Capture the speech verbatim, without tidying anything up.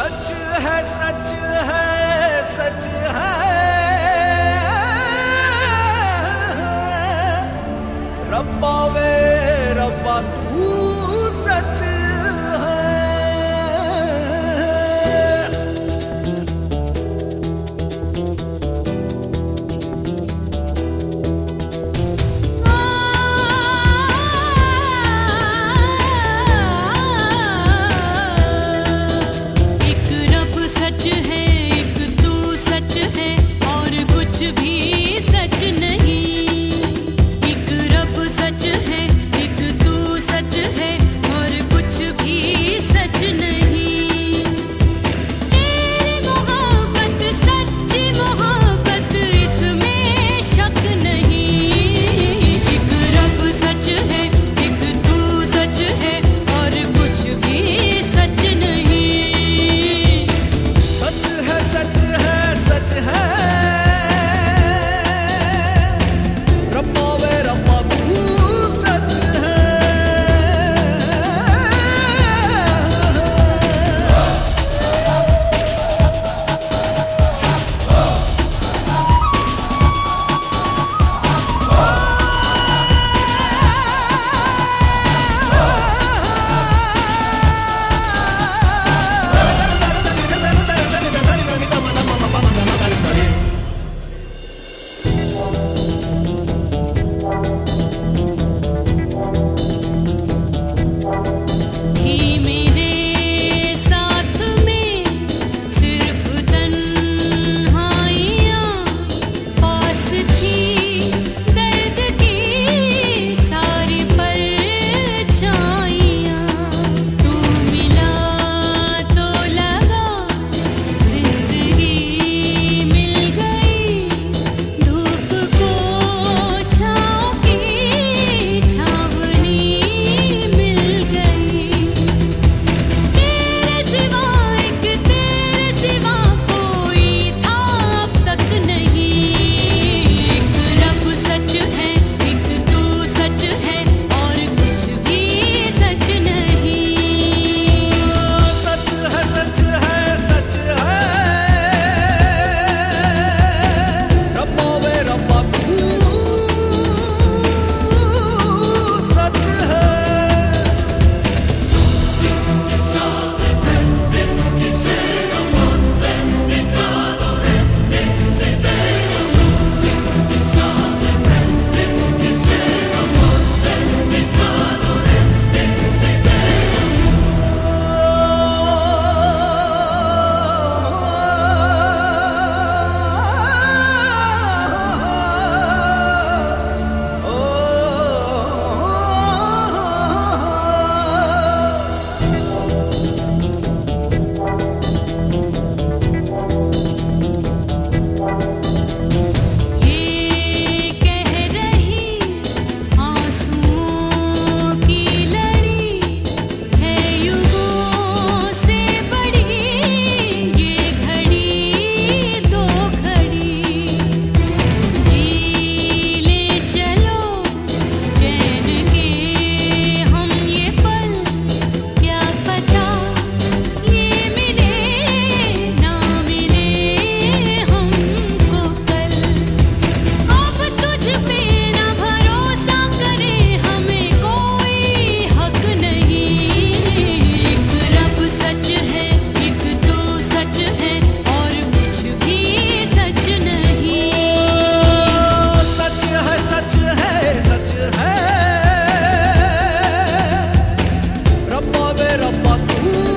सच है सच है सच है रब्बा वे रब्बा तू सच है। एक रब सच है, एक तू सच है और कुछ भी सच नहीं। एक रब सच है, एक तू सच है और कुछ भी सच नहीं। तेरी मोहब्बत सच्ची मोहब्बत, इसमें शक नहीं। एक रब सच है, एक तू सच है और कुछ भी सच नहीं। सच है सच है सच है रब्बा वे रब्बा तू सच है। थी मेरे साथ में सिर्फ तन्हाइयाँ, पास थी दर्द की सारी परछाइयाँ। तू मिला तो लगा जिंदगी मिल गई, धूप को छाँव की छावनी मिल गई। तेरे सिवा एक तेरे सिवा कोई था अब तक नहीं। एक रब सच है, एक तू सच है और कुछ भी सच नहीं। सच है सच है सच है रब्बा वे रब्बा तू सच है। ये कह रही आंसुओं की लड़ी है युगों से बड़ी, ये घड़ी दो घड़ी। जी ले चलो चैन के हम ये पल, क्या पता ये मिले ना मिले हमको कल। अब तुझ पे ना भरोसा करे हमें कोई हक नहीं। एक रब सच है, एक तू सच है और कुछ भी सच नहीं। सच है सच है सच है रब्बा वे रब्बा तू